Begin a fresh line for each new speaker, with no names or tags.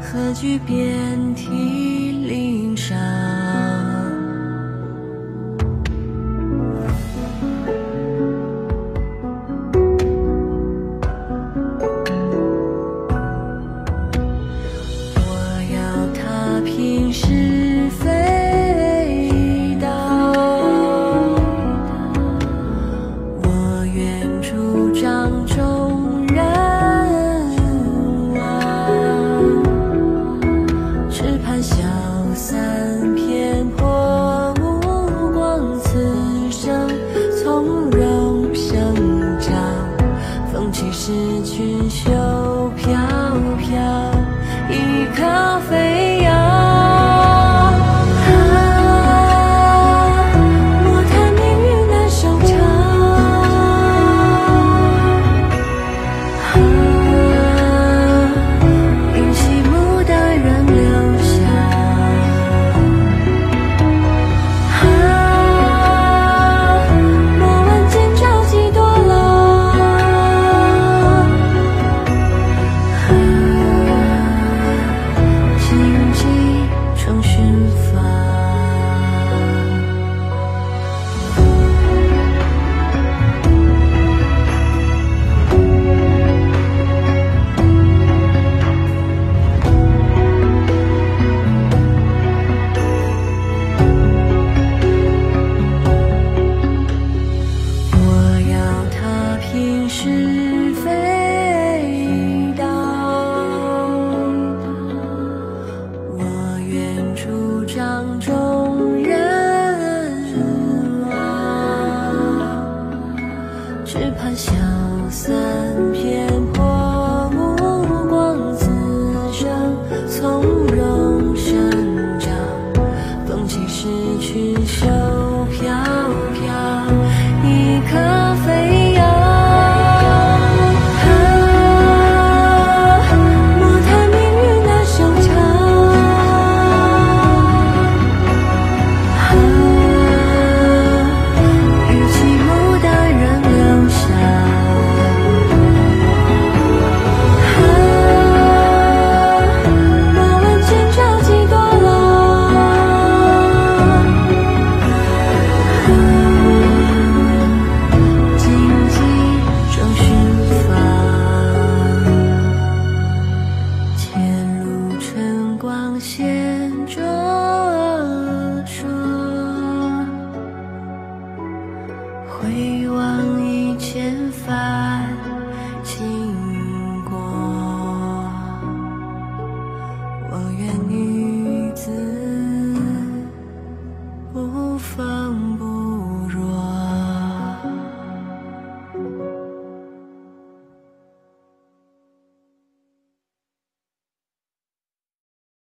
何惧遍体鳞伤？我要踏平是非道，我愿主张众人亡，只盼消散偏颇，目光此生从容生长，风起时群袖飘飘，一颗飞扬。莫叹命运难收场，运气牡丹人留下。莫问今朝几多浪，荆棘成寻访。我要踏平是非道，我愿主张众人亡，只盼消散偏颇，目光此生从容生长，风起时群袖飘飘，一颗飞扬。莫叹命运难收场，与其牡丹人留下。莫问今朝几多浪，荆棘中寻访，前路晨光显灼烁，回